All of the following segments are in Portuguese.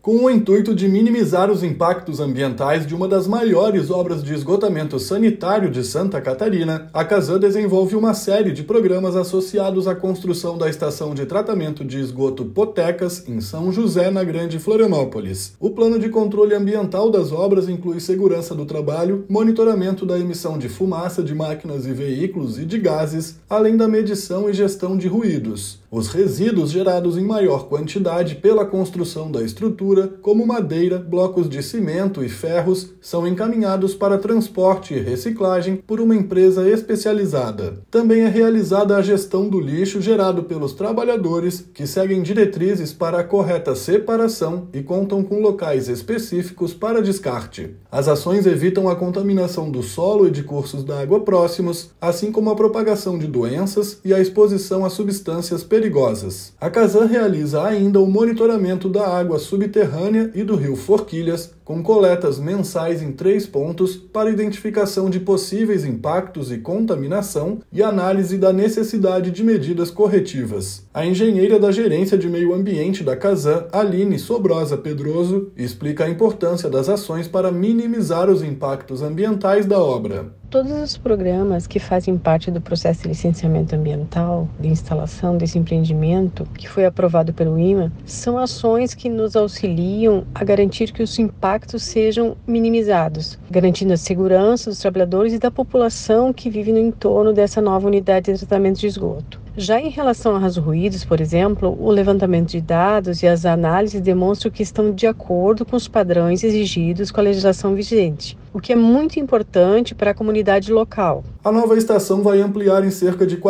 Com o intuito de minimizar os impactos ambientais de uma das maiores obras de esgotamento sanitário de Santa Catarina, a Casan desenvolve uma série de programas associados à construção da estação de tratamento de esgoto Potecas, em São José, na Grande Florianópolis. O plano de controle ambiental das obras inclui segurança do trabalho, monitoramento da emissão de fumaça de máquinas e veículos e de gases, além da medição e gestão de ruídos. Os resíduos gerados em maior quantidade pela construção da estrutura, como madeira, blocos de cimento e ferros, são encaminhados para transporte e reciclagem por uma empresa especializada. Também é realizada a gestão do lixo gerado pelos trabalhadores, que seguem diretrizes para a correta separação e contam com locais específicos para descarte. As ações evitam a contaminação do solo e de cursos d'água próximos, assim como a propagação de doenças e a exposição a substâncias perigosas. A Casan realiza ainda o monitoramento da água subterrânea e do rio Forquilhas, com coletas mensais em 3 pontos para identificação de possíveis impactos e contaminação e análise da necessidade de medidas corretivas. A engenheira da Gerência de Meio Ambiente da Casan, Aline Sobrosa Pedroso, explica a importância das ações para minimizar os impactos ambientais da obra. Todos os programas que fazem parte do processo de licenciamento ambiental, de instalação desse empreendimento, que foi aprovado pelo IMA, são ações que nos auxiliam a garantir que os impactos sejam minimizados, garantindo a segurança dos trabalhadores e da população que vive no entorno dessa nova unidade de tratamento de esgoto. Já em relação aos ruídos, por exemplo, o levantamento de dados e as análises demonstram que estão de acordo com os padrões exigidos com a legislação vigente, o que é muito importante para a comunidade local. A nova estação vai ampliar em cerca de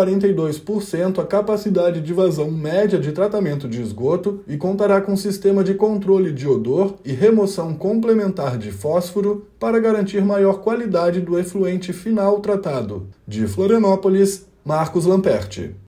42% a capacidade de vazão média de tratamento de esgoto e contará com sistema de controle de odor e remoção complementar de fósforo para garantir maior qualidade do efluente final tratado. De Florianópolis, Marcos Lamperti.